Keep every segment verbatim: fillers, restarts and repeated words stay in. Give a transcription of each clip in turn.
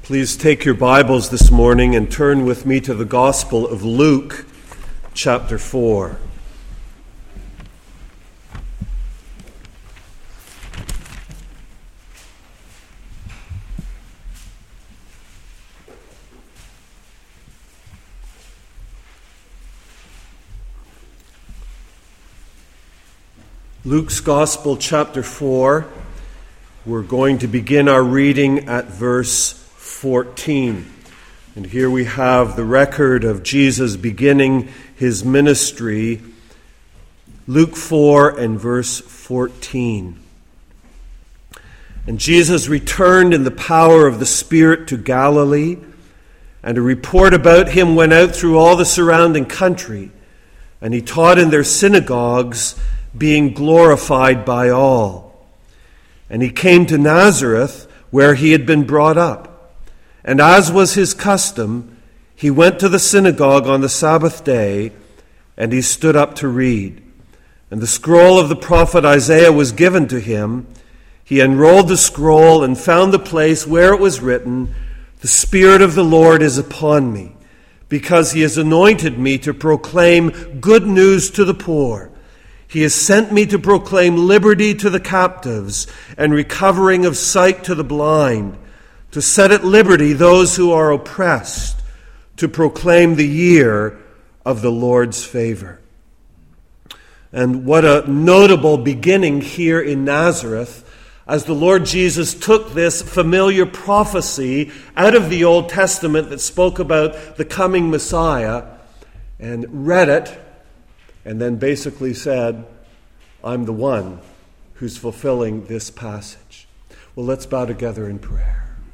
Please take your Bibles this morning and turn with me to the Gospel of Luke, chapter four. Luke's Gospel, chapter four. We're going to begin our reading at verse fourteen. And here we have the record of Jesus beginning his ministry. Luke four and verse fourteen. And Jesus returned in the power of the Spirit to Galilee, and a report about him went out through all the surrounding country, and he taught in their synagogues, being glorified by all. And he came to Nazareth, where he had been brought up. And as was his custom, he went to the synagogue on the Sabbath day, and he stood up to read. And the scroll of the prophet Isaiah was given to him. He unrolled the scroll and found the place where it was written, "The Spirit of the Lord is upon me, because he has anointed me to proclaim good news to the poor. He has sent me to proclaim liberty to the captives and recovering of sight to the blind, to set at liberty those who are oppressed, to proclaim the year of the Lord's favor." And what a notable beginning here in Nazareth, as the Lord Jesus took this familiar prophecy out of the Old Testament that spoke about the coming Messiah and read it, and then basically said, "I'm the one who's fulfilling this passage." Well, let's bow together in prayer.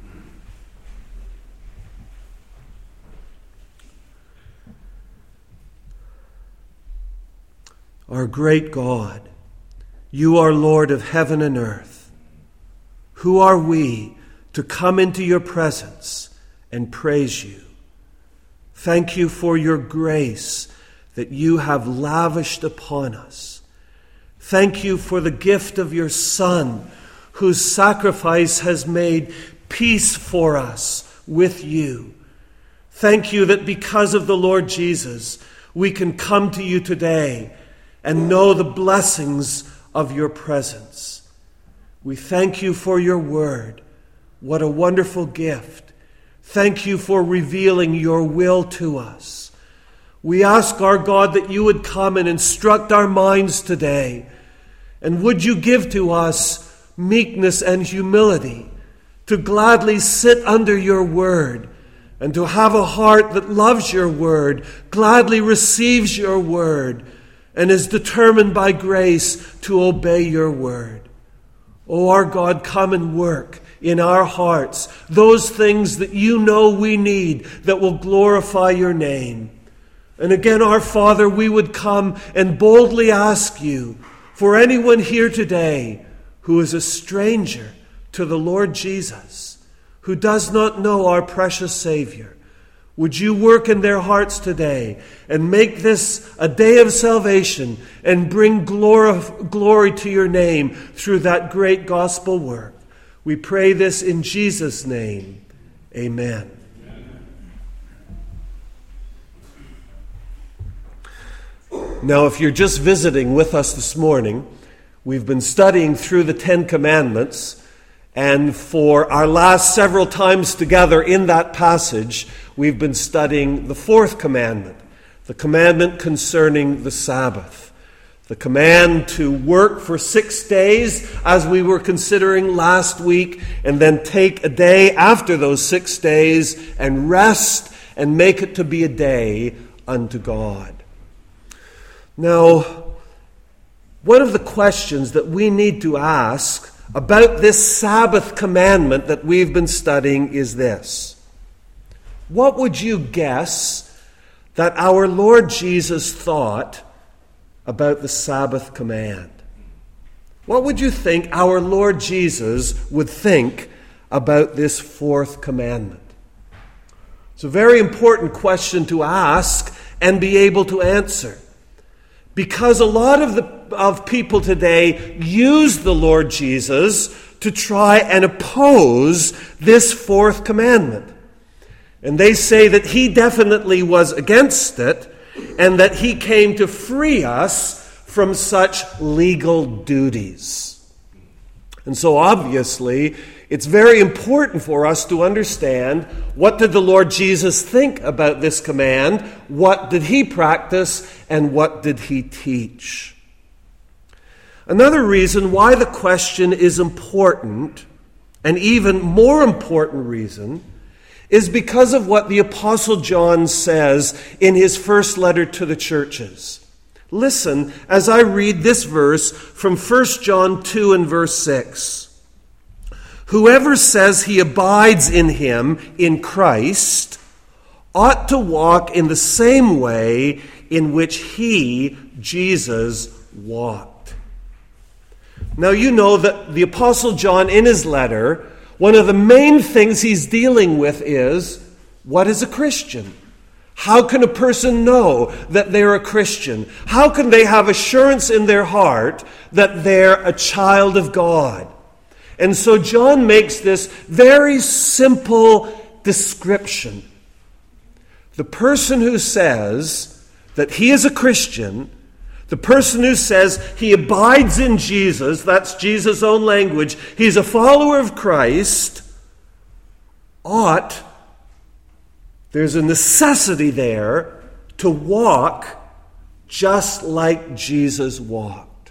Our great God, you are Lord of heaven and earth. Who are we to come into your presence and praise you? Thank you for your grace that you have lavished upon us. Thank you for the gift of your Son, whose sacrifice has made peace for us with you. Thank you that because of the Lord Jesus, we can come to you today and know the blessings of your presence. We thank you for your word. What a wonderful gift. Thank you for revealing your will to us. We ask, our God, that you would come and instruct our minds today. And would you give to us meekness and humility to gladly sit under your word and to have a heart that loves your word, gladly receives your word, and is determined by grace to obey your word. O our God, come and work in our hearts those things that you know we need that will glorify your name. And again, our Father, we would come and boldly ask you for anyone here today who is a stranger to the Lord Jesus, who does not know our precious Savior. Would you work in their hearts today and make this a day of salvation and bring glory, glory to your name through that great gospel work? We pray this in Jesus' name. Amen. Now, if you're just visiting with us this morning, we've been studying through the Ten Commandments, and for our last several times together in that passage, we've been studying the fourth commandment, the commandment concerning the Sabbath, the command to work for six days, as we were considering last week, and then take a day after those six days and rest and make it to be a day unto God. Now, one of the questions that we need to ask about this Sabbath commandment that we've been studying is this: what would you guess that our Lord Jesus thought about the Sabbath command? What would you think our Lord Jesus would think about this fourth commandment? It's a very important question to ask and be able to answer. Because a lot of the of people today use the Lord Jesus to try and oppose this fourth commandment. And they say that he definitely was against it, and that he came to free us from such legal duties. And so obviously, it's very important for us to understand, what did the Lord Jesus think about this command? What did he practice? And what did he teach? Another reason why the question is important, an even more important reason, is because of what the Apostle John says in his first letter to the churches. Listen as I read this verse from First John two and verse six. Whoever says he abides in him, in Christ, ought to walk in the same way in which he, Jesus, walked. Now you know that the Apostle John, in his letter, one of the main things he's dealing with is, what is a Christian? How can a person know that they're a Christian? How can they have assurance in their heart that they're a child of God? And so John makes this very simple description. The person who says that he is a Christian, the person who says he abides in Jesus, that's Jesus' own language, he's a follower of Christ, ought, there's a necessity there to walk just like Jesus walked.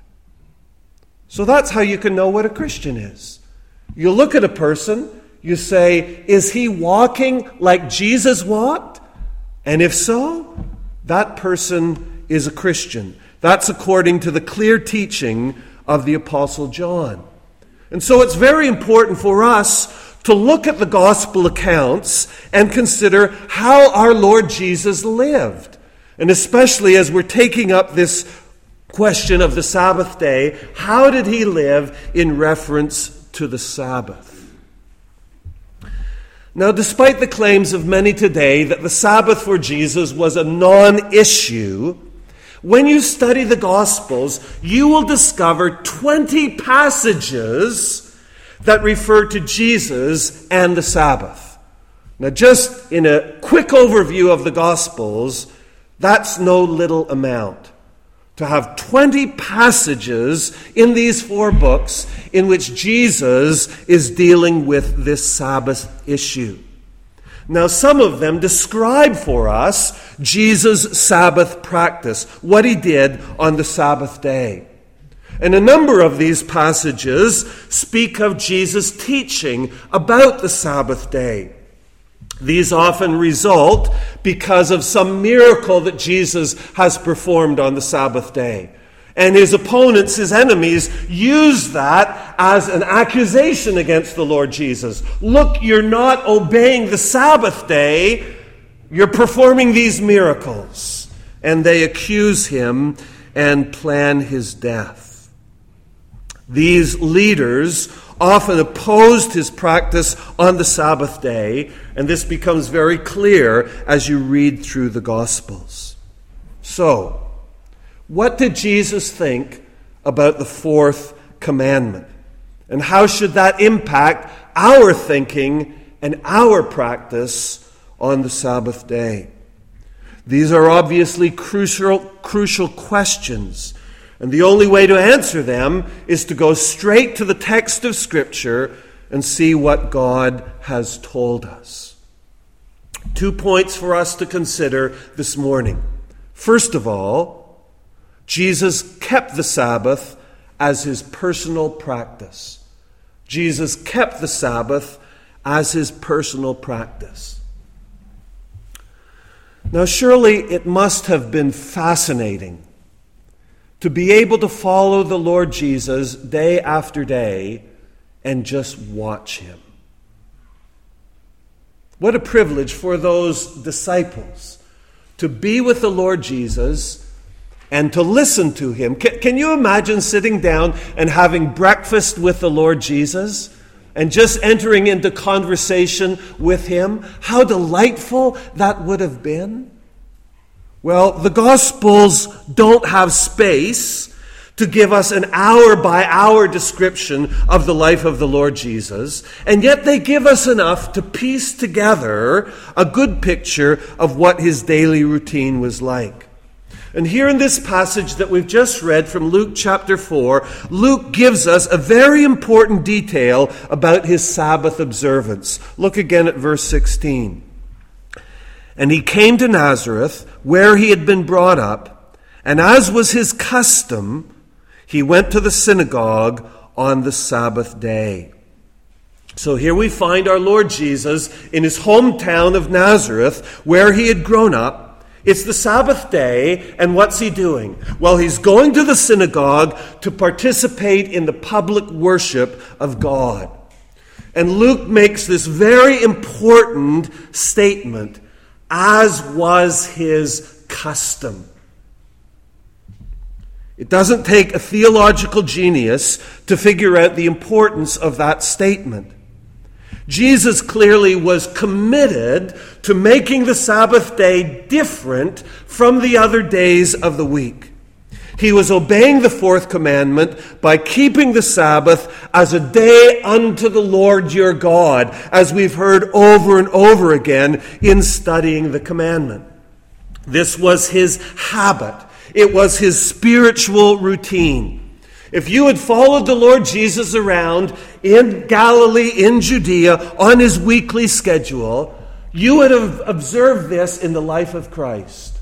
So that's how you can know what a Christian is. You look at a person, you say, is he walking like Jesus walked? And if so, that person is a Christian. That's according to the clear teaching of the Apostle John. And so it's very important for us to look at the gospel accounts and consider how our Lord Jesus lived. And especially as we're taking up this question of the Sabbath day, how did he live in reference to the Sabbath? Now, despite the claims of many today that the Sabbath for Jesus was a non-issue, when you study the Gospels, you will discover twenty passages that refer to Jesus and the Sabbath. Now, just in a quick overview of the Gospels, that's no little amount. To have twenty passages in these four books in which Jesus is dealing with this Sabbath issue. Now, some of them describe for us Jesus' Sabbath practice, what he did on the Sabbath day. And a number of these passages speak of Jesus' teaching about the Sabbath day. These often result because of some miracle that Jesus has performed on the Sabbath day. And his opponents, his enemies, use that as an accusation against the Lord Jesus. Look, you're not obeying the Sabbath day. You're performing these miracles. And they accuse him and plan his death. These leaders often opposed his practice on the Sabbath day, and this becomes very clear as you read through the Gospels. So, what did Jesus think about the fourth commandment? And how should that impact our thinking and our practice on the Sabbath day? These are obviously crucial, crucial questions. And the only way to answer them is to go straight to the text of Scripture and see what God has told us. Two points for us to consider this morning. First of all, Jesus kept the Sabbath as his personal practice. Jesus kept the Sabbath as his personal practice. Now, surely it must have been fascinating to be able to follow the Lord Jesus day after day and just watch him. What a privilege for those disciples to be with the Lord Jesus and to listen to him. Can, can you imagine sitting down and having breakfast with the Lord Jesus and just entering into conversation with him? How delightful that would have been. Well, the Gospels don't have space to give us an hour-by-hour description of the life of the Lord Jesus, and yet they give us enough to piece together a good picture of what his daily routine was like. And here in this passage that we've just read from Luke chapter four, Luke gives us a very important detail about his Sabbath observance. Look again at verse sixteen. And he came to Nazareth, where he had been brought up, and as was his custom, he went to the synagogue on the Sabbath day. So here we find our Lord Jesus in his hometown of Nazareth, where he had grown up. It's the Sabbath day, and what's he doing? Well, he's going to the synagogue to participate in the public worship of God. And Luke makes this very important statement, as was his custom. It doesn't take a theological genius to figure out the importance of that statement. Jesus clearly was committed to making the Sabbath day different from the other days of the week. He was obeying the fourth commandment by keeping the Sabbath as a day unto the Lord your God, as we've heard over and over again in studying the commandment. This was his habit. It was his spiritual routine. If you had followed the Lord Jesus around in Galilee, in Judea, on his weekly schedule, you would have observed this in the life of Christ.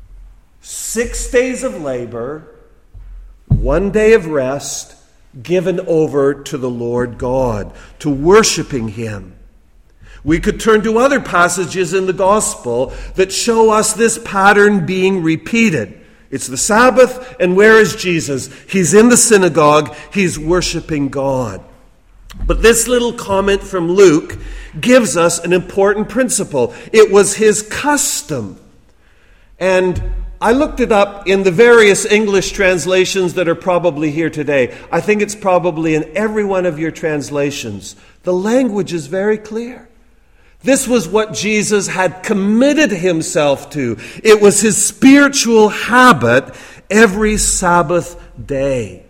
Six days of labor, one day of rest, given over to the Lord God, to worshiping him. We could turn to other passages in the gospel that show us this pattern being repeated. It's the Sabbath, and where is Jesus? He's in the synagogue. He's worshiping God. But this little comment from Luke gives us an important principle. It was his custom. And I looked it up in the various English translations that are probably here today. I think it's probably in every one of your translations. The language is very clear. This was what Jesus had committed himself to. It was his spiritual habit every Sabbath day.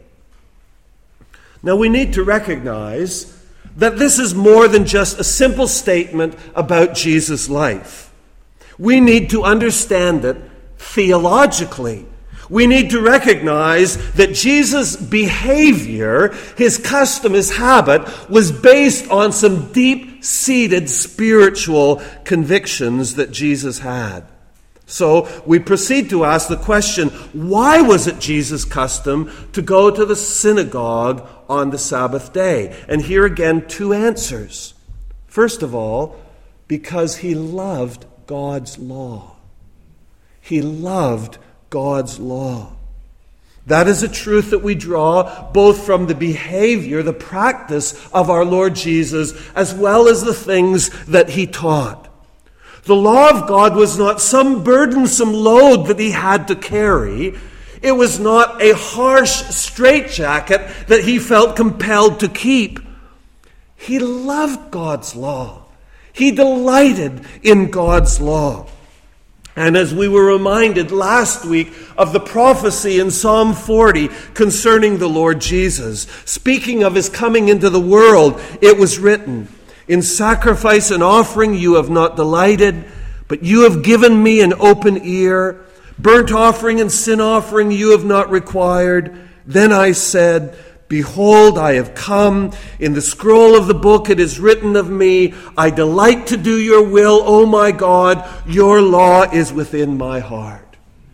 Now we need to recognize that this is more than just a simple statement about Jesus' life. We need to understand it theologically. We need to recognize that Jesus' behavior, his custom, his habit, was based on some deep-seated spiritual convictions that Jesus had. So we proceed to ask the question, why was it Jesus' custom to go to the synagogue on the Sabbath day? And here again, two answers. First of all, because he loved God's law. He loved God's law. That is a truth that we draw both from the behavior, the practice of our Lord Jesus, as well as the things that he taught. The law of God was not some burdensome load that he had to carry. It was not a harsh straitjacket that he felt compelled to keep. He loved God's law. He delighted in God's law. And as we were reminded last week of the prophecy in Psalm forty concerning the Lord Jesus, speaking of his coming into the world, it was written, "In sacrifice and offering you have not delighted, but you have given me an open ear. Burnt offering and sin offering you have not required. Then I said, Behold, I have come. In the scroll of the book it is written of me, I delight to do your will, O my God. Your law is within my heart."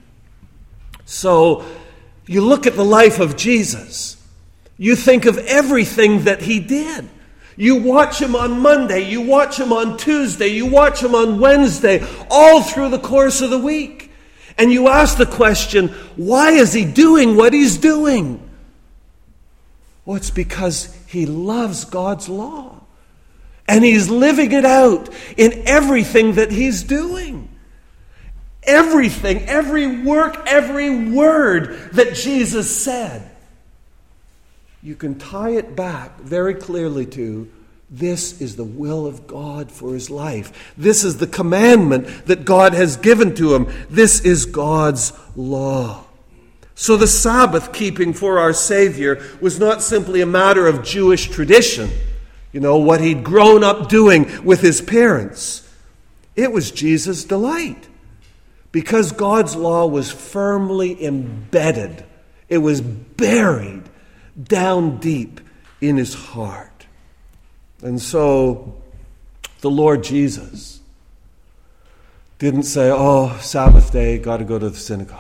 So, you look at the life of Jesus. You think of everything that he did. You watch him on Monday, you watch him on Tuesday, you watch him on Wednesday, all through the course of the week. And you ask the question, why is he doing what he's doing? Well, it's because he loves God's law. And he's living it out in everything that he's doing. Everything, every work, every word that Jesus said. You can tie it back very clearly to, this is the will of God for his life. This is the commandment that God has given to him. This is God's law. So the Sabbath keeping for our Savior was not simply a matter of Jewish tradition, you know, what he'd grown up doing with his parents. It was Jesus' delight, because God's law was firmly embedded. It was buried down deep in his heart. And so the Lord Jesus didn't say, oh, Sabbath day, got to go to the synagogue.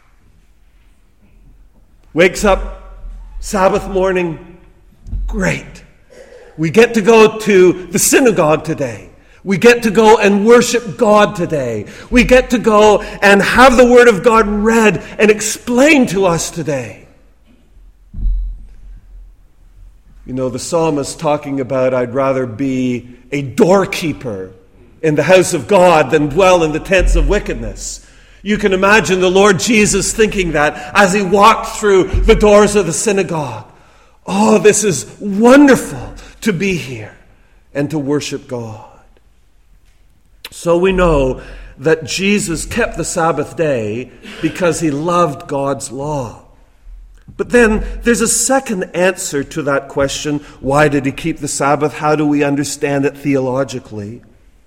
Wakes up Sabbath morning, great. We get to go to the synagogue today. We get to go and worship God today. We get to go and have the Word of God read and explained to us today. You know, the psalmist talking about, I'd rather be a doorkeeper in the house of God than dwell in the tents of wickedness. You can imagine the Lord Jesus thinking that as he walked through the doors of the synagogue. Oh, this is wonderful to be here and to worship God. So we know that Jesus kept the Sabbath day because he loved God's law. But then there's a second answer to that question. Why did he keep the Sabbath? How do we understand it theologically?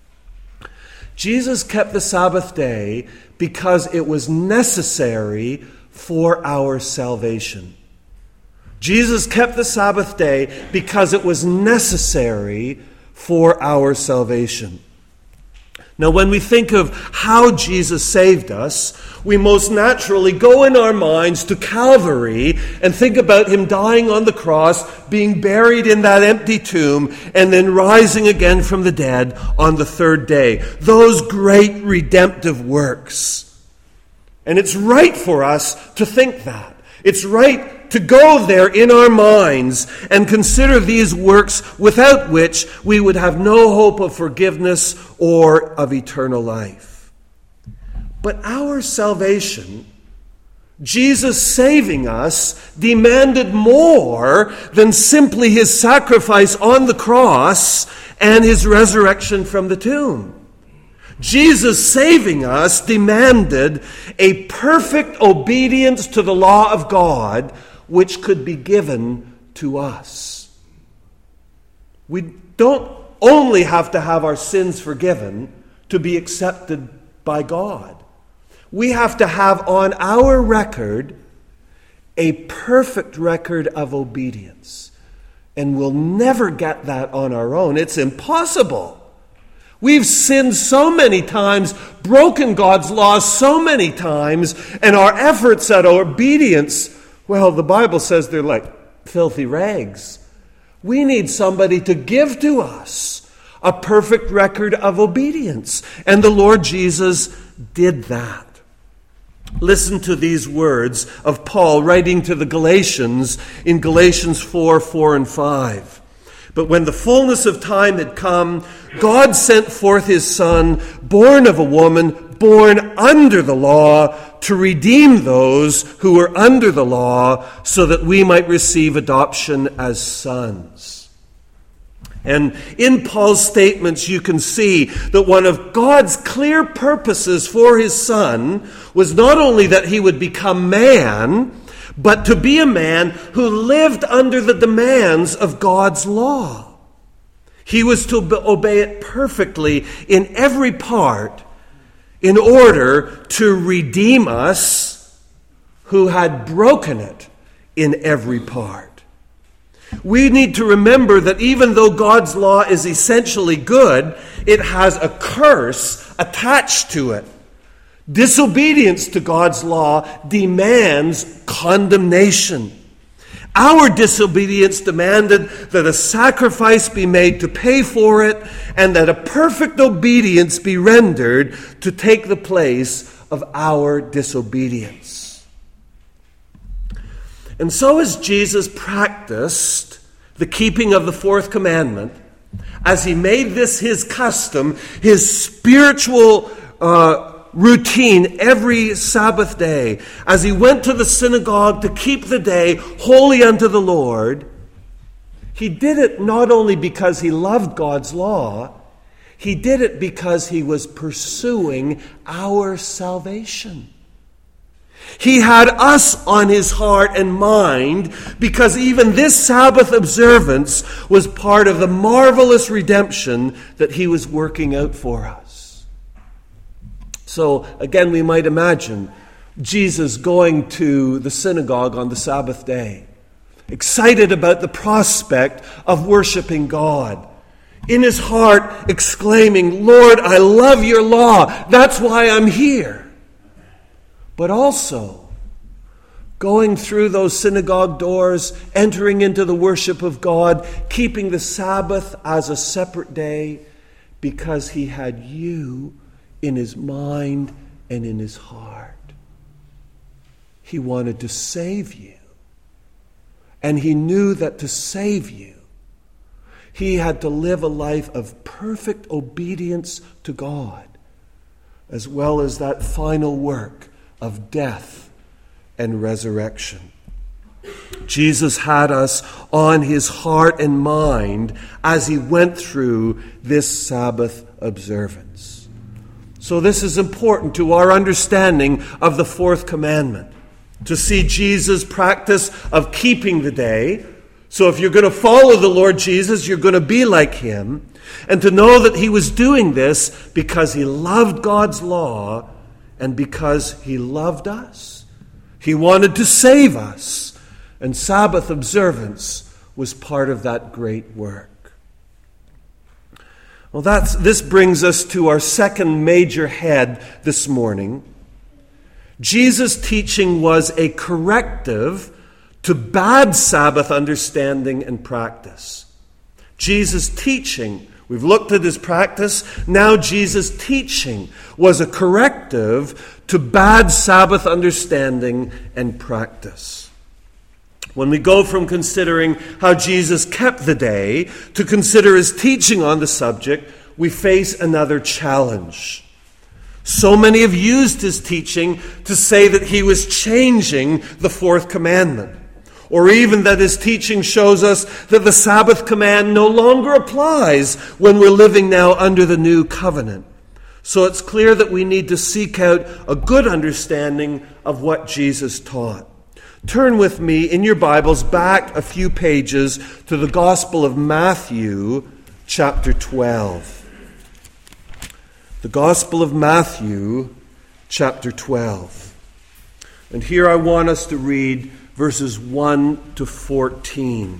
Jesus kept the Sabbath day because it was necessary for our salvation. Jesus kept the Sabbath day because it was necessary for our salvation. Now, when we think of how Jesus saved us, we most naturally go in our minds to Calvary and think about him dying on the cross, being buried in that empty tomb, and then rising again from the dead on the third day. Those great redemptive works. And it's right for us to think that. It's right to go there in our minds and consider these works without which we would have no hope of forgiveness or of eternal life. But our salvation, Jesus saving us, demanded more than simply his sacrifice on the cross and his resurrection from the tomb. Jesus saving us demanded a perfect obedience to the law of God, which could be given to us. We don't only have to have our sins forgiven to be accepted by God. We have to have on our record a perfect record of obedience. And we'll never get that on our own. It's impossible. We've sinned so many times, broken God's laws so many times, and our efforts at obedience, well, the Bible says they're like filthy rags. We need somebody to give to us a perfect record of obedience. And the Lord Jesus did that. Listen to these words of Paul writing to the Galatians in Galatians four, four and five. But when the fullness of time had come, God sent forth his Son, born of a woman, born under the law, to redeem those who were under the law, so that we might receive adoption as sons. And in Paul's statements, you can see that one of God's clear purposes for his Son was not only that he would become man, but to be a man who lived under the demands of God's law. He was to obey it perfectly in every part in order to redeem us who had broken it in every part. We need to remember that even though God's law is essentially good, it has a curse attached to it. Disobedience to God's law demands condemnation. Our disobedience demanded that a sacrifice be made to pay for it, and that a perfect obedience be rendered to take the place of our disobedience. And so as Jesus practiced the keeping of the fourth commandment, as he made this his custom, his spiritual uh, routine every Sabbath day, as he went to the synagogue to keep the day holy unto the Lord, he did it not only because he loved God's law, he did it because he was pursuing our salvation. He had us on his heart and mind because even this Sabbath observance was part of the marvelous redemption that he was working out for us. So, again, we might imagine Jesus going to the synagogue on the Sabbath day, excited about the prospect of worshiping God. In his heart, exclaiming, "Lord, I love your law. That's why I'm here." But also, going through those synagogue doors, entering into the worship of God, keeping the Sabbath as a separate day, because he had you in his mind and in his heart. He wanted to save you. And he knew that to save you, he had to live a life of perfect obedience to God, as well as that final work of death and resurrection. Jesus had us on his heart and mind as he went through this Sabbath observance. So this is important to our understanding of the fourth commandment, to see Jesus' practice of keeping the day. So if you're going to follow the Lord Jesus, you're going to be like him, and to know that he was doing this because he loved God's law and because he loved us. He wanted to save us, and Sabbath observance was part of that great work. Well, that's, this brings us to our second major head this morning. Jesus' teaching was a corrective to bad Sabbath understanding and practice. Jesus' teaching, we've looked at his practice, now Jesus' teaching was a corrective to bad Sabbath understanding and practice. When we go from considering how Jesus kept the day to consider his teaching on the subject, we face another challenge. So many have used his teaching to say that he was changing the fourth commandment, or even that his teaching shows us that the Sabbath command no longer applies when we're living now under the new covenant. So it's clear that we need to seek out a good understanding of what Jesus taught. Turn with me in your Bibles back a few pages to the Gospel of Matthew, chapter twelve. The Gospel of Matthew, chapter twelve. And here I want us to read verses one to fourteen.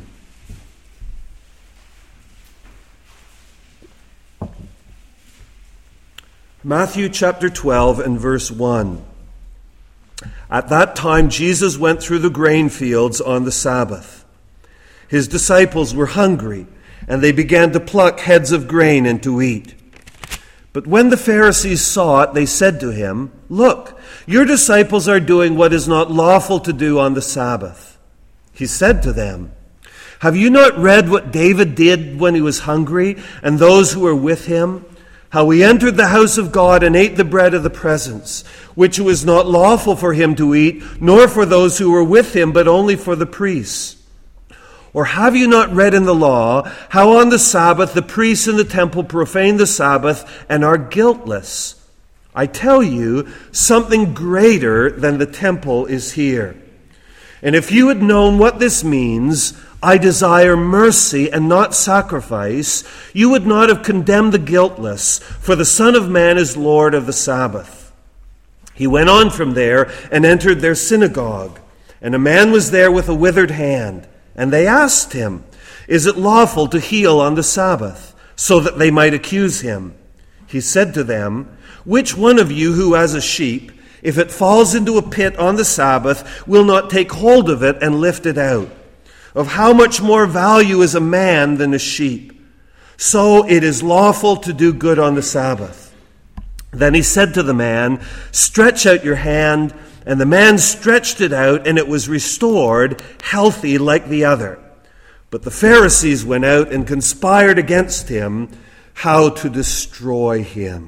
Matthew chapter twelve and verse one. At that time Jesus went through the grain fields on the Sabbath. His disciples were hungry, and they began to pluck heads of grain and to eat. But when the Pharisees saw it, they said to him, "Look, your disciples are doing what is not lawful to do on the Sabbath." He said to them, "Have you not read what David did when he was hungry, and those who were with him? How he entered the house of God and ate the bread of the presence, which it was not lawful for him to eat, nor for those who were with him, but only for the priests. Or have you not read in the law how on the Sabbath the priests in the temple profane the Sabbath and are guiltless? I tell you, something greater than the temple is here. And if you had known what this means, I desire mercy and not sacrifice, you would not have condemned the guiltless, for the Son of Man is Lord of the Sabbath." He went on from there and entered their synagogue. And a man was there with a withered hand. And they asked him, "Is it lawful to heal on the Sabbath?" so that they might accuse him. He said to them, "Which one of you who has a sheep, if it falls into a pit on the Sabbath, will not take hold of it and lift it out? Of how much more value is a man than a sheep? So it is lawful to do good on the Sabbath." Then he said to the man, "Stretch out your hand." And the man stretched it out, and it was restored, healthy like the other. But the Pharisees went out and conspired against him how to destroy him.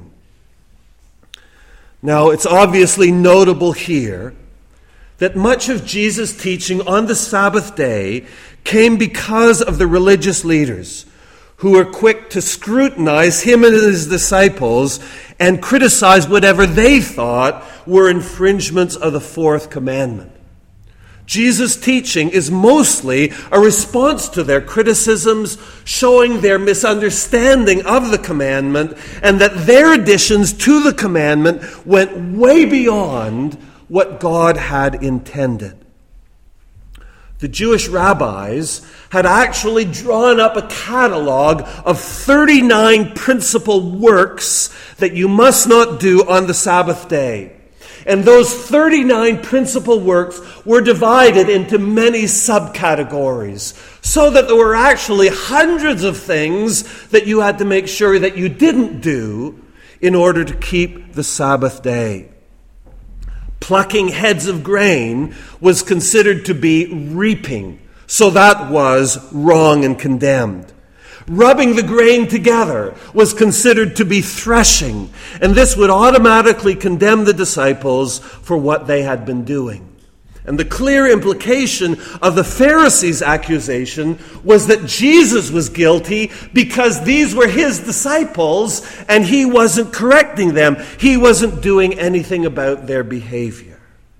Now, it's obviously notable here that much of Jesus' teaching on the Sabbath day came because of the religious leaders who were quick to scrutinize him and his disciples and criticize whatever they thought were infringements of the fourth commandment. Jesus' teaching is mostly a response to their criticisms, showing their misunderstanding of the commandment and that their additions to the commandment went way beyond what God had intended. The Jewish rabbis had actually drawn up a catalog of thirty-nine principal works that you must not do on the Sabbath day. And those thirty-nine principal works were divided into many subcategories, so that there were actually hundreds of things that you had to make sure that you didn't do in order to keep the Sabbath day. Plucking heads of grain was considered to be reaping, so that was wrong and condemned. Rubbing the grain together was considered to be threshing, and this would automatically condemn the disciples for what they had been doing. And the clear implication of the Pharisees' accusation was that Jesus was guilty because these were his disciples and he wasn't correcting them. He wasn't doing anything about their behavior.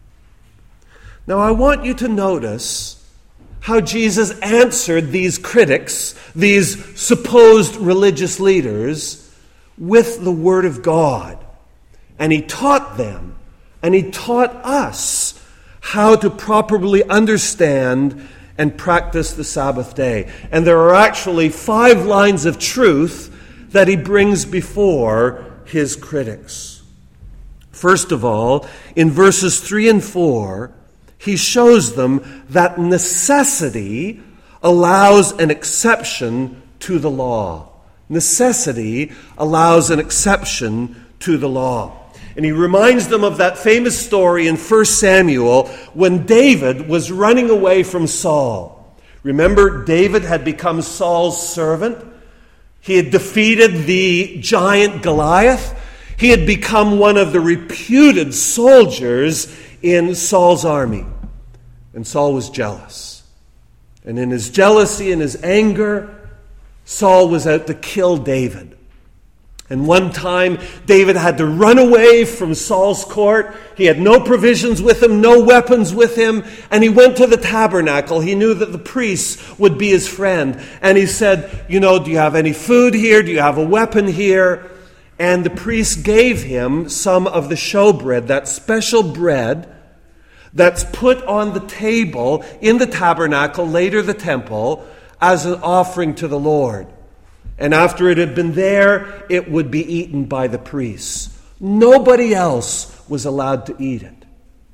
Now, I want you to notice how Jesus answered these critics, these supposed religious leaders, with the Word of God. And he taught them, and he taught us how to properly understand and practice the Sabbath day. And there are actually five lines of truth that he brings before his critics. First of all, in verses three and four, he shows them that necessity allows an exception to the law. Necessity allows an exception to the law. And he reminds them of that famous story in First Samuel when David was running away from Saul. Remember, David had become Saul's servant. He had defeated the giant Goliath. He had become one of the reputed soldiers in Saul's army. And Saul was jealous. And in his jealousy and his anger, Saul was out to kill David. And one time, David had to run away from Saul's court. He had no provisions with him, no weapons with him, and he went to the tabernacle. He knew that the priests would be his friend. And he said, you know, do you have any food here? Do you have a weapon here? And the priest gave him some of the showbread, that special bread that's put on the table in the tabernacle, later the temple, as an offering to the Lord. And after it had been there, it would be eaten by the priests. Nobody else was allowed to eat it.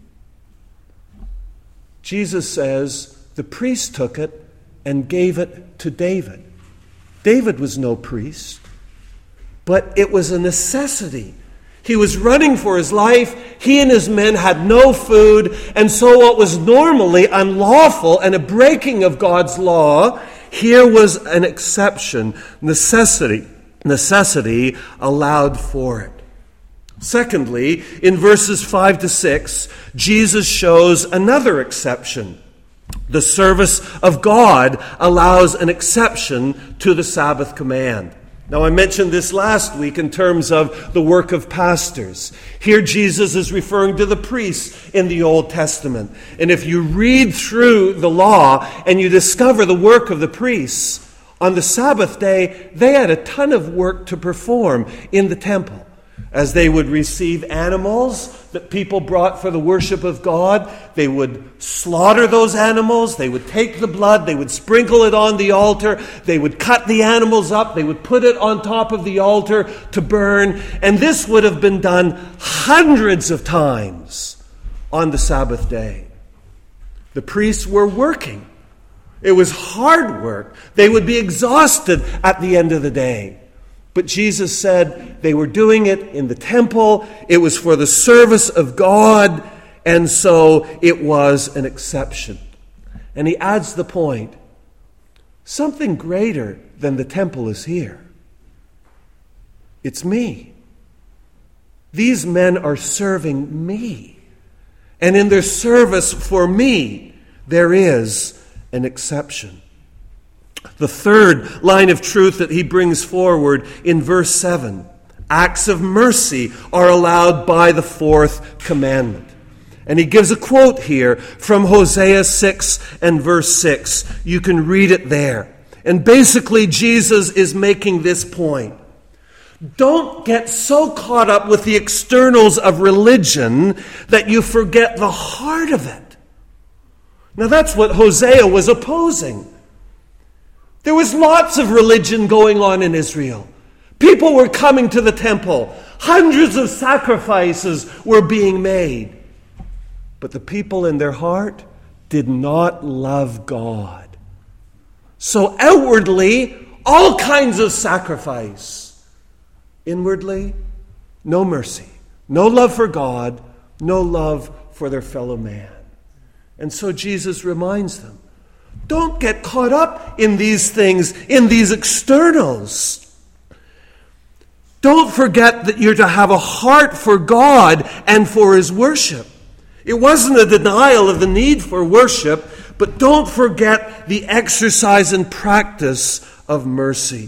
Jesus says the priest took it and gave it to David. David was no priest, but it was a necessity. He was running for his life. He and his men had no food. And so what was normally unlawful and a breaking of God's law, here was an exception. Necessity. Necessity allowed for it. Secondly, in verses five to six, Jesus shows another exception. The service of God allows an exception to the Sabbath command. Now, I mentioned this last week in terms of the work of pastors. Here Jesus is referring to the priests in the Old Testament. And if you read through the law and you discover the work of the priests, on the Sabbath day, they had a ton of work to perform in the temple. As they would receive animals that people brought for the worship of God, they would slaughter those animals, they would take the blood, they would sprinkle it on the altar, they would cut the animals up, they would put it on top of the altar to burn, and this would have been done hundreds of times on the Sabbath day. The priests were working. It was hard work. They would be exhausted at the end of the day. But Jesus said they were doing it in the temple. It was for the service of God, and so it was an exception. And he adds the point, something greater than the temple is here. It's me. These men are serving me. And in their service for me, there is an exception. The third line of truth that he brings forward in verse seven, acts of mercy are allowed by the fourth commandment. And he gives a quote here from Hosea six and verse six. You can read it there. And basically Jesus is making this point. Don't get so caught up with the externals of religion that you forget the heart of it. Now that's what Hosea was opposing. There was lots of religion going on in Israel. People were coming to the temple. Hundreds of sacrifices were being made. But the people in their heart did not love God. So outwardly, all kinds of sacrifice. Inwardly, no mercy, no love for God, no love for their fellow man. And so Jesus reminds them, don't get caught up in these things, in these externals. Don't forget that you're to have a heart for God and for His worship. It wasn't a denial of the need for worship, but don't forget the exercise and practice of mercy.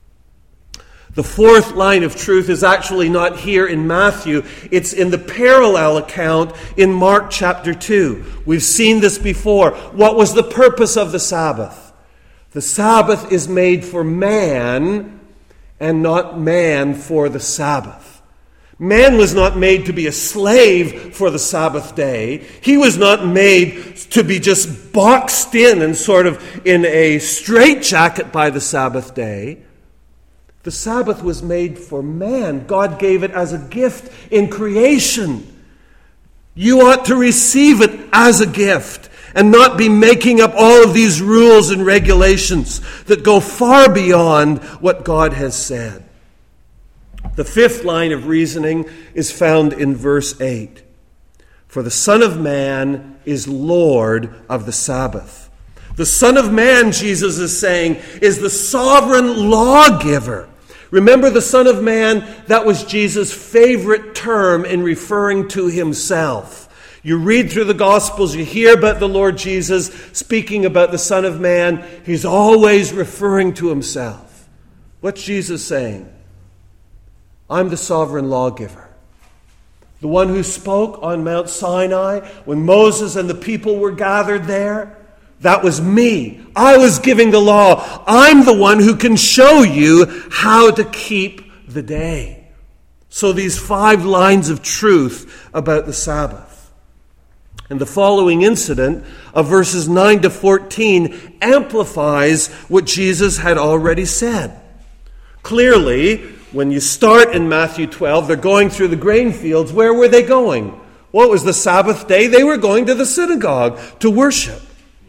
The fourth line of truth is actually not here in Matthew. It's in the parallel account in Mark chapter two. We've seen this before. What was the purpose of the Sabbath? The Sabbath is made for man and not man for the Sabbath. Man was not made to be a slave for the Sabbath day. He was not made to be just boxed in and sort of in a straitjacket by the Sabbath day. The Sabbath was made for man. God gave it as a gift in creation. You ought to receive it as a gift and not be making up all of these rules and regulations that go far beyond what God has said. The fifth line of reasoning is found in verse eight. For the Son of Man is Lord of the Sabbath. The Son of Man, Jesus is saying, is the sovereign lawgiver. Remember, the Son of Man, that was Jesus' favorite term in referring to himself. You read through the Gospels, you hear about the Lord Jesus speaking about the Son of Man. He's always referring to himself. What's Jesus saying? I'm the sovereign lawgiver. The one who spoke on Mount Sinai when Moses and the people were gathered there. That was me. I was giving the law. I'm the one who can show you how to keep the day. So these five lines of truth about the Sabbath. And the following incident of verses nine to fourteen amplifies what Jesus had already said. Clearly, when you start in Matthew twelve, they're going through the grain fields. Where were they going? Well, it was the Sabbath day. They were going to the synagogue to worship.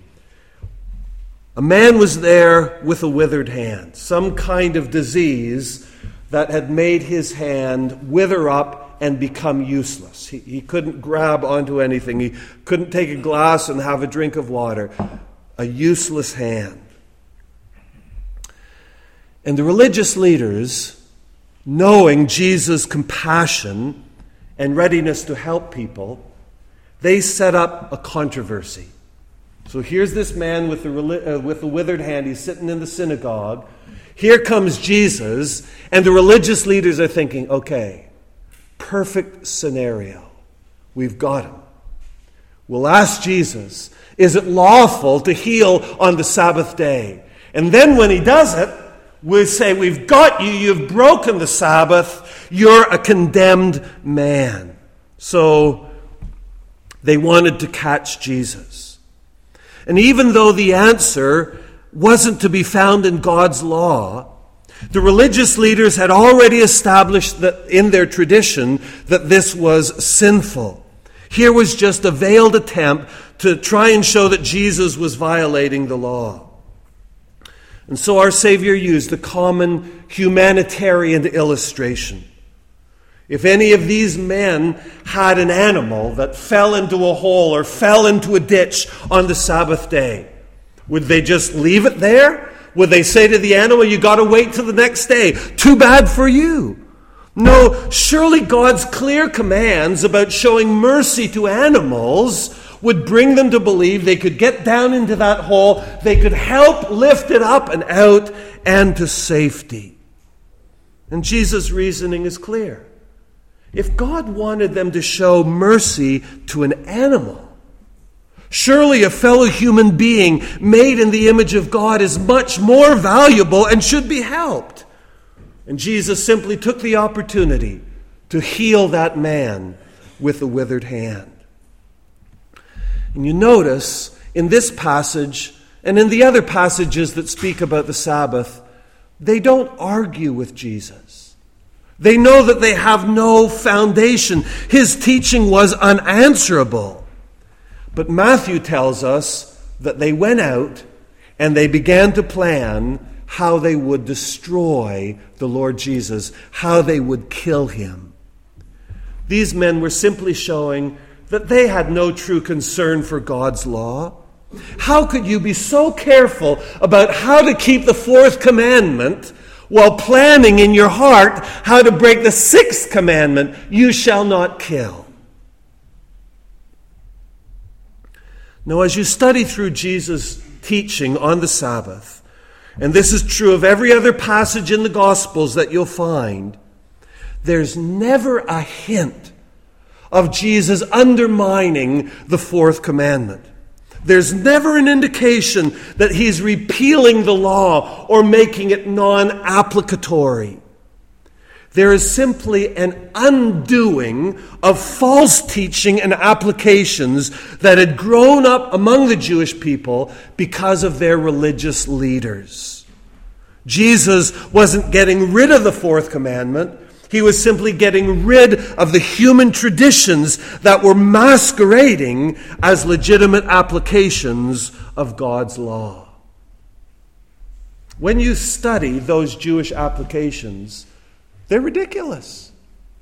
A man was there with a withered hand, some kind of disease that had made his hand wither up and become useless. He, he couldn't grab onto anything. He couldn't take a glass and have a drink of water. A useless hand. And the religious leaders, knowing Jesus' compassion and readiness to help people, they set up a controversy. So here's this man with the, uh, with the withered hand. He's sitting in the synagogue. Here comes Jesus, and the religious leaders are thinking, okay, perfect scenario. We've got him. We'll ask Jesus, is it lawful to heal on the Sabbath day? And then when he does it, we'll say, we've got you. You've broken the Sabbath. You're a condemned man. So they wanted to catch Jesus. And even though the answer wasn't to be found in God's law, the religious leaders had already established that in their tradition that this was sinful. Here was just a veiled attempt to try and show that Jesus was violating the law. And so our Savior used the common humanitarian illustration. If any of these men had an animal that fell into a hole or fell into a ditch on the Sabbath day, would they just leave it there? Would they say to the animal, you got to wait till the next day? Too bad for you. No, surely God's clear commands about showing mercy to animals would bring them to believe they could get down into that hole, they could help lift it up and out and to safety. And Jesus' reasoning is clear. If God wanted them to show mercy to an animal, surely a fellow human being made in the image of God is much more valuable and should be helped. And Jesus simply took the opportunity to heal that man with a withered hand. And you notice in this passage and in the other passages that speak about the Sabbath, they don't argue with Jesus. They know that they have no foundation. His teaching was unanswerable. But Matthew tells us that they went out and they began to plan how they would destroy the Lord Jesus, how they would kill him. These men were simply showing that they had no true concern for God's law. How could you be so careful about how to keep the fourth commandment while planning in your heart how to break the sixth commandment, you shall not kill? Now, as you study through Jesus' teaching on the Sabbath, and this is true of every other passage in the Gospels that you'll find, there's never a hint of Jesus undermining the fourth commandment. There's never an indication that he's repealing the law or making it non-applicatory. There is simply an undoing of false teaching and applications that had grown up among the Jewish people because of their religious leaders. Jesus wasn't getting rid of the fourth commandment. He was simply getting rid of the human traditions that were masquerading as legitimate applications of God's law. When you study those Jewish applications, they're ridiculous.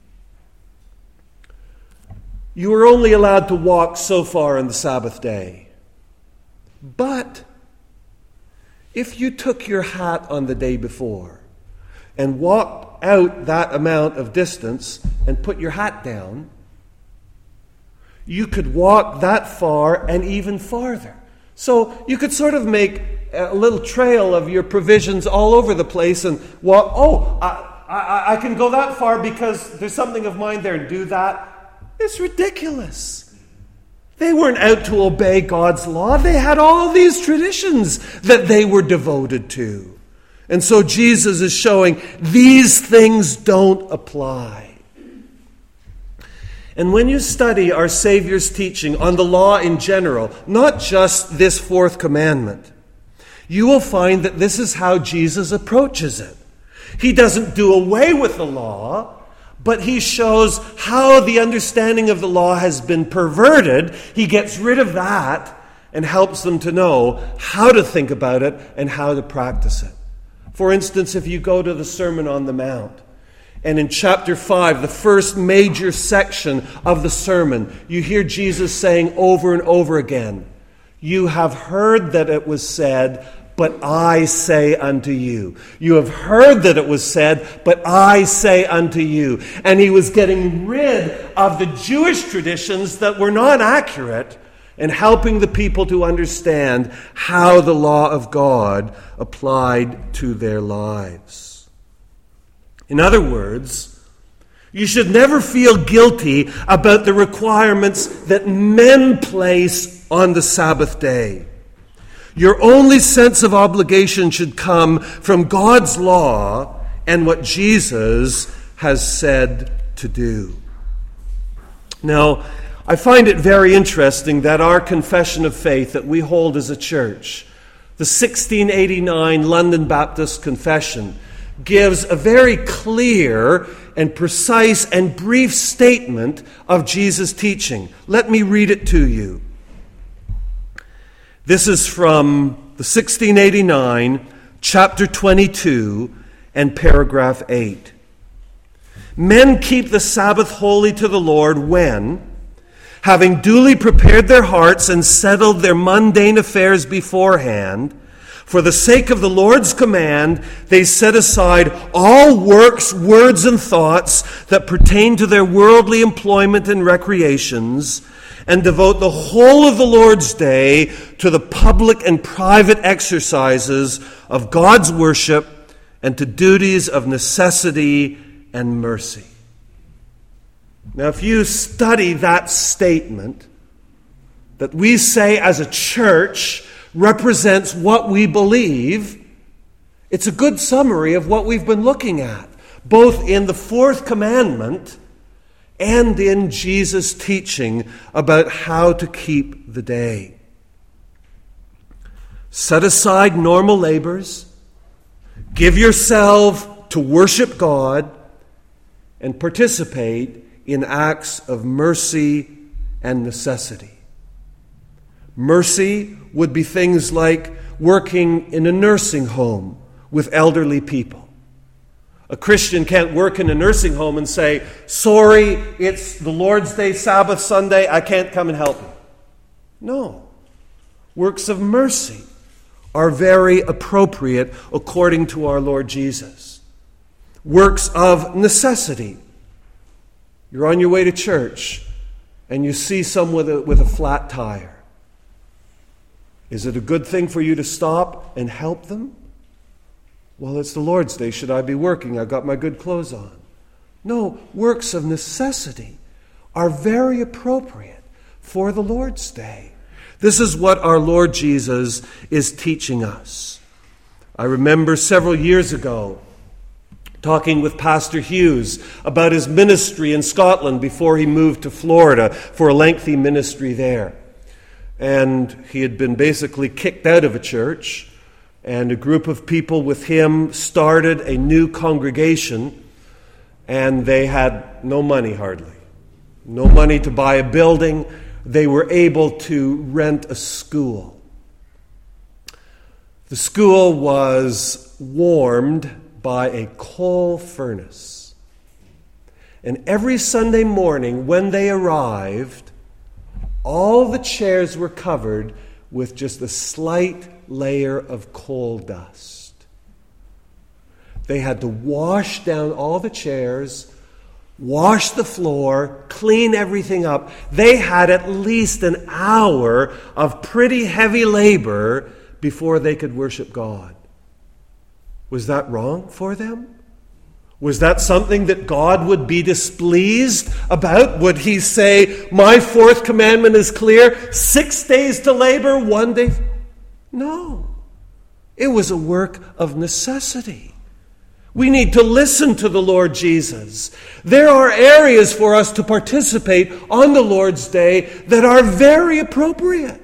You were only allowed to walk so far on the Sabbath day. But if you took your hat on the day before and walked out that amount of distance and put your hat down, you could walk that far and even farther. So you could sort of make a little trail of your provisions all over the place and walk, oh, I, I, I can go that far because there's something of mine there and do that. It's ridiculous. They weren't out to obey God's law. They had all these traditions that they were devoted to. And so Jesus is showing these things don't apply. And when you study our Savior's teaching on the law in general, not just this fourth commandment, you will find that this is how Jesus approaches it. He doesn't do away with the law, but he shows how the understanding of the law has been perverted. He gets rid of that and helps them to know how to think about it and how to practice it. For instance, if you go to the Sermon on the Mount, and in chapter five, the first major section of the sermon, you hear Jesus saying over and over again, "You have heard that it was said, but I say unto you." You have heard that it was said, but I say unto you. And he was getting rid of the Jewish traditions that were not accurate and helping the people to understand how the law of God applied to their lives. In other words, you should never feel guilty about the requirements that men place on the Sabbath day. Your only sense of obligation should come from God's law and what Jesus has said to do. Now, I find it very interesting that our confession of faith that we hold as a church, the sixteen eighty-nine London Baptist Confession, gives a very clear and precise and brief statement of Jesus' teaching. Let me read it to you. This is from the sixteen eighty-nine, chapter twenty-two, and paragraph eight. Men keep the Sabbath holy to the Lord when, having duly prepared their hearts and settled their mundane affairs beforehand, for the sake of the Lord's command, they set aside all works, words, and thoughts that pertain to their worldly employment and recreations, and devote the whole of the Lord's Day to the public and private exercises of God's worship and to duties of necessity and mercy. Now, if you study that statement that we say as a church represents what we believe, it's a good summary of what we've been looking at, both in the fourth commandment and in Jesus' teaching about how to keep the day. Set aside normal labors, give yourself to worship God, and participate in acts of mercy and necessity. Mercy would be things like working in a nursing home with elderly people. A Christian can't work in a nursing home and say, sorry, it's the Lord's Day, Sabbath, Sunday, I can't come and help you. No. Works of mercy are very appropriate according to our Lord Jesus. Works of necessity. You're on your way to church and you see someone with a, with a flat tire. Is it a good thing for you to stop and help them? Well, it's the Lord's Day. Should I be working? I've got my good clothes on. No, works of necessity are very appropriate for the Lord's Day. This is what our Lord Jesus is teaching us. I remember several years ago talking with Pastor Hughes about his ministry in Scotland before he moved to Florida for a lengthy ministry there. And he had been basically kicked out of a church. And a group of people with him started a new congregation, and they had no money hardly. No money to buy a building. They were able to rent a school. The school was warmed by a coal furnace. And every Sunday morning when they arrived, all the chairs were covered with just a slight layer of coal dust. They had to wash down all the chairs, wash the floor, clean everything up. They had at least an hour of pretty heavy labor before they could worship God. Was that wrong for them? Was that something that God would be displeased about? Would he say, my fourth commandment is clear, six days to labor, one day? No. It was a work of necessity. We need to listen to the Lord Jesus. There are areas for us to participate on the Lord's Day that are very appropriate.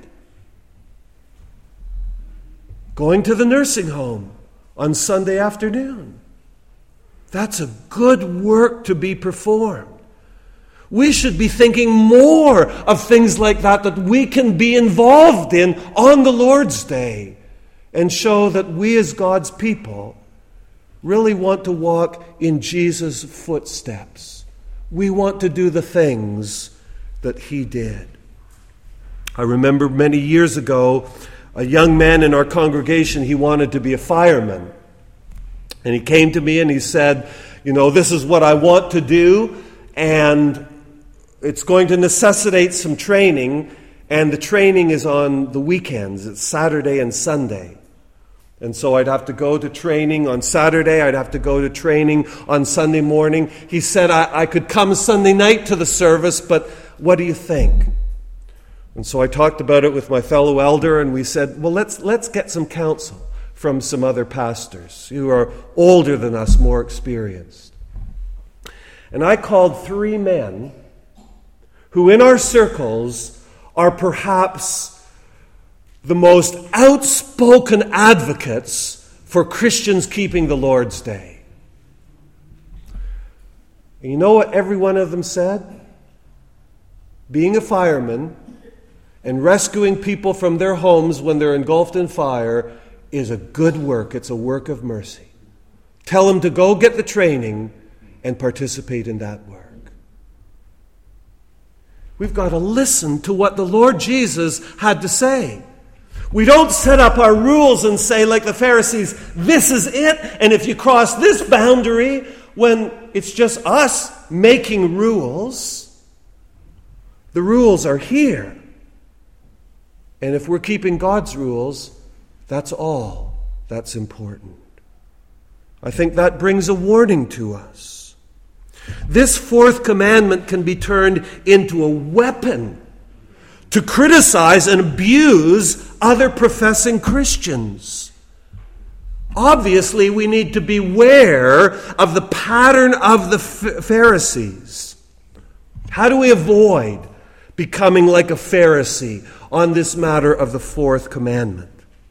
Going to the nursing home on Sunday afternoon. That's a good work to be performed. We should be thinking more of things like that that we can be involved in on the Lord's Day and show that we as God's people really want to walk in Jesus' footsteps. We want to do the things that he did. I remember many years ago, a young man in our congregation, he wanted to be a fireman. And he came to me and he said, you know, this is what I want to do, and it's going to necessitate some training, and the training is on the weekends. It's Saturday and Sunday. And so I'd have to go to training on Saturday. I'd have to go to training on Sunday morning. He said I, I could come Sunday night to the service, but what do you think? And so I talked about it with my fellow elder, and we said, well, let's let's get some counsel from some other pastors who are older than us, more experienced. And I called three men who in our circles are perhaps the most outspoken advocates for Christians keeping the Lord's Day. And you know what every one of them said? Being a fireman and rescuing people from their homes when they're engulfed in fire is a good work. It's a work of mercy. Tell them to go get the training and participate in that work. We've got to listen to what the Lord Jesus had to say. We don't set up our rules and say, like the Pharisees, this is it, and if you cross this boundary, when it's just us making rules. The rules are here. And if we're keeping God's rules, that's all that's important. I think that brings a warning to us. This fourth commandment can be turned into a weapon to criticize and abuse other professing Christians. Obviously, we need to beware of the pattern of the Pharisees. How do we avoid becoming like a Pharisee on this matter of the fourth commandment?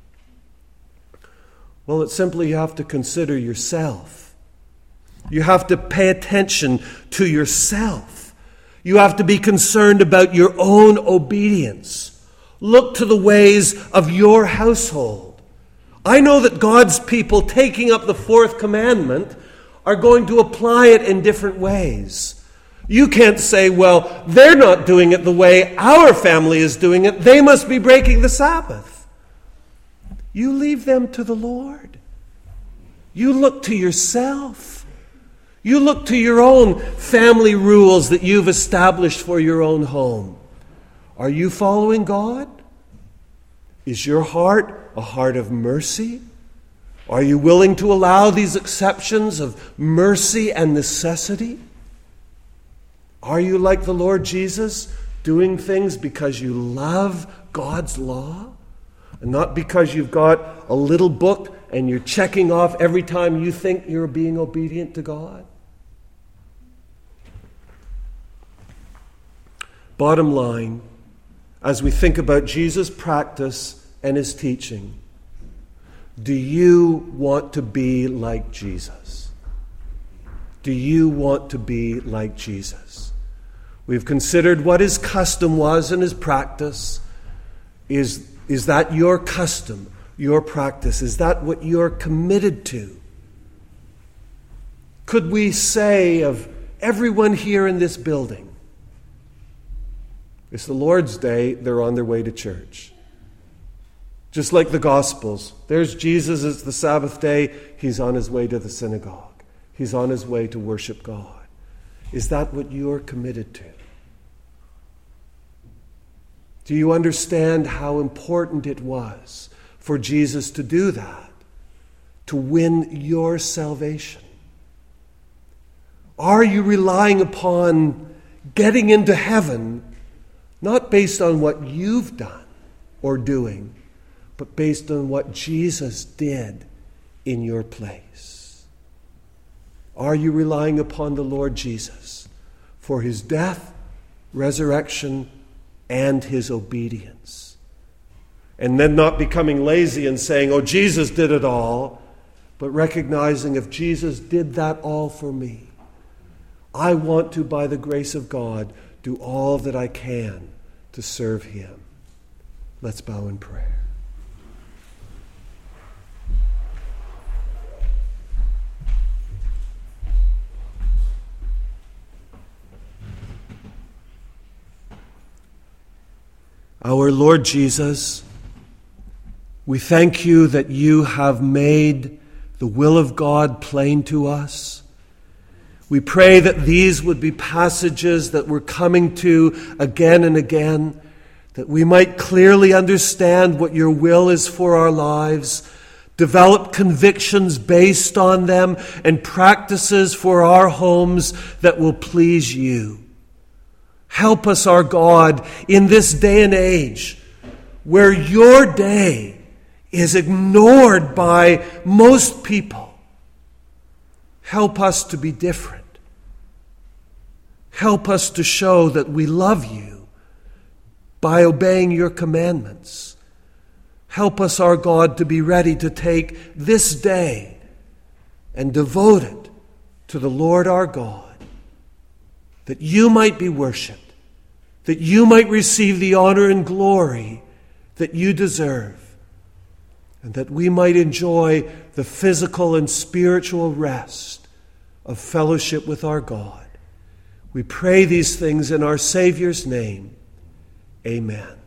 Well, it's simply you have to consider yourself. You have to pay attention to yourself. You have to be concerned about your own obedience. Look to the ways of your household. I know that God's people taking up the fourth commandment are going to apply it in different ways. You can't say, well, they're not doing it the way our family is doing it. They must be breaking the Sabbath. You leave them to the Lord. You look to yourself. You look to your own family rules that you've established for your own home. Are you following God? Is your heart a heart of mercy? Are you willing to allow these exceptions of mercy and necessity? Are you like the Lord Jesus, doing things because you love God's law and not because you've got a little book and you're checking off every time you think you're being obedient to God? Bottom line, as we think about Jesus' practice and his teaching, do you want to be like Jesus? Do you want to be like Jesus? We've considered what his custom was and his practice. Is, is that your custom, your practice? Is that what you're committed to? Could we say of everyone here in this building, it's the Lord's Day, they're on their way to church? Just like the Gospels. There's Jesus, it's the Sabbath day. He's on his way to the synagogue. He's on his way to worship God. Is that what you're committed to? Do you understand how important it was for Jesus to do that, to win your salvation? Are you relying upon getting into heaven not based on what you've done or doing, but based on what Jesus did in your place? Are you relying upon the Lord Jesus for his death, resurrection, and his obedience? And then not becoming lazy and saying, oh, Jesus did it all, but recognizing if Jesus did that all for me, I want to, by the grace of God, do all that I can to serve him. Let's bow in prayer. Our Lord Jesus, we thank you that you have made the will of God plain to us. We pray that these would be passages that we're coming to again and again, that we might clearly understand what your will is for our lives, develop convictions based on them, and practices for our homes that will please you. Help us, our God, in this day and age where your day is ignored by most people. Help us to be different. Help us to show that we love you by obeying your commandments. Help us, our God, to be ready to take this day and devote it to the Lord our God, that you might be worshipped, that you might receive the honor and glory that you deserve, and that we might enjoy the physical and spiritual rest of fellowship with our God. We pray these things in our Savior's name. Amen.